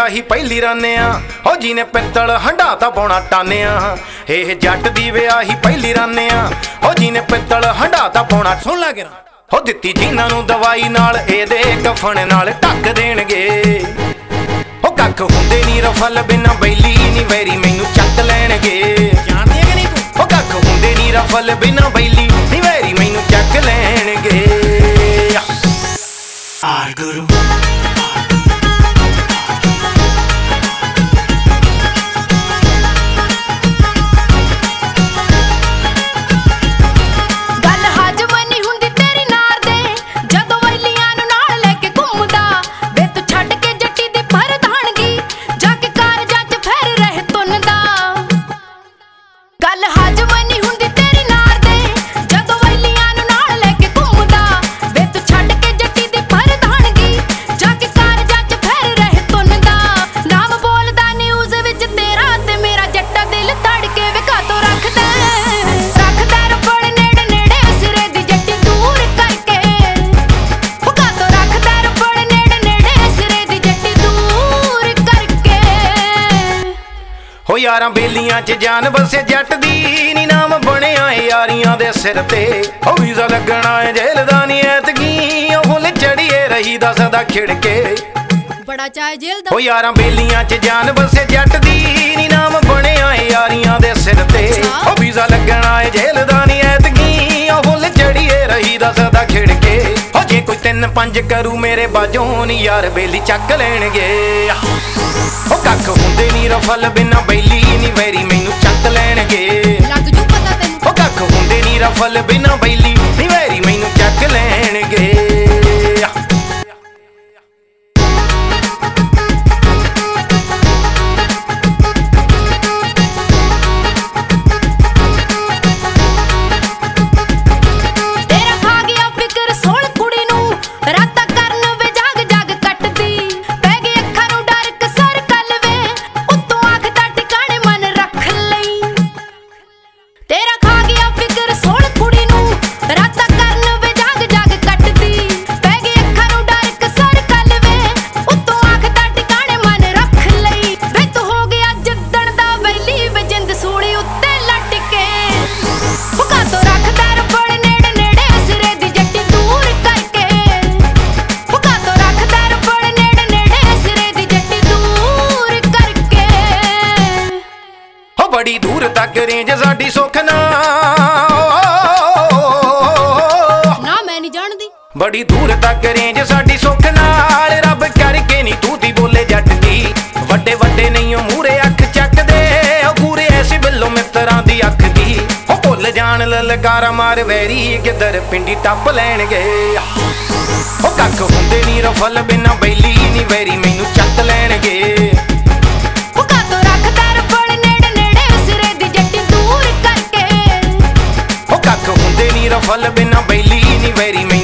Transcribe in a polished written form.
ਵਿਆਹੀ ਪਹਿਲੀ ਰਾਨਿਆ ਹੋ ਜਿਹਨੇ ਪਿੱਤਲ ਹੰਡਾਤਾ ਪੌਣਾ ਟਾਨਿਆ। ਇਹ ਜੱਟ ਦੀ ਵਿਆਹੀ ਪਹਿਲੀ ਰਾਨਿਆ ਹੋ ਜਿਹਨੇ ਪਿੱਤਲ ਹੰਡਾਤਾ ਪੌਣਾ। ਸੁਣ ਲਾ ਗਿਰਾ ਹੋ ਦਿੱਤੀ ਜਿਨ੍ਹਾਂ ਨੂੰ ਦਵਾਈ ਨਾਲ ਇਹਦੇ ਕਫਨ ਨਾਲ ਢੱਕ ਦੇਣਗੇ। ਉਹ ਕੱਖ ਹੁੰਦੇ ਨੀ ਰਫਲ ਬਿਨਾ ਬੈਲੀ ਨੀ ਵੈਰੀ ਮੈਨੂੰ ਚੱਕ ਲੈਣਗੇ। ਜਾਣਦੀ ਕਿ ਨਹੀਂ ਤੂੰ ਉਹ ਕੱਖ ਹੁੰਦੇ ਨੀ ਰਫਲ ਬਿਨਾ ਬੈਲੀ ਨੀ ਵੈਰੀ ਮੈਨੂੰ ਚੱਕ ਲੈਣਗੇ। ਆਰ ਗੁਰੂ यारां बेलियां च जान बसे जट दी नी नाम बनिया यारियां दे सिर ते। ओ वीज़ा लगना है जेल दा नी ऐतकी फुल चढ़िए रही दसदा खिड़के बड़ा चाहे जेल दा। ओ यारां बेलियां च जान बसे जट दी नी नाम बनिया यारियां दे सिर ते। ओ वीज़ा लगना है जेल दा नी ऐतकी फुल चढ़िए रही दसदा खिड़के। ओ जे कोई 3-5 करू मेरे बाजों नी यार बेली चक लैणगे। ਉਹ ਕੱਖ ਹੁੰਦੇ ਨੀ ਰਫਲ ਬਿਨਾ ਬੈਲੀ ਨੀ ਵੈਰੀ ਮੈਨੂੰ ਚੱਕ ਲੈਣਗੇ। ਲੱਗ ਜੂ ਪਤਾ ਤੈਨੂੰ ਉਹ ਕੱਖ ਹੁੰਦੇ ਨੀ ਰਫਲ ਬਿਨਾ ਬੈਲੀ ਨੀ ਵੈਰੀ ਮੈਨੂੰ ਚੱਕ ਲੈਣਗੇ। बड़ी दूर तक रेंज साडी सुख ना मैं नहीं जानदी। बड़ी दूर तक रेंज साडी सुख नाल रब करके नी तू ती बोले जट दी। वड्डे वड्डे नहीं ओ मूरे अख चकदे पूरे ऐसी बिल्लो मित्रां दी अख दी। ओ भुल जान ललकारा मार वैरी किधर पिंडी टप लैणगे। ओ कख हुंदे नी रफल बिना बैली नी वैरी मैनू चक लैणगे। रफल बिना बैली नी वैरी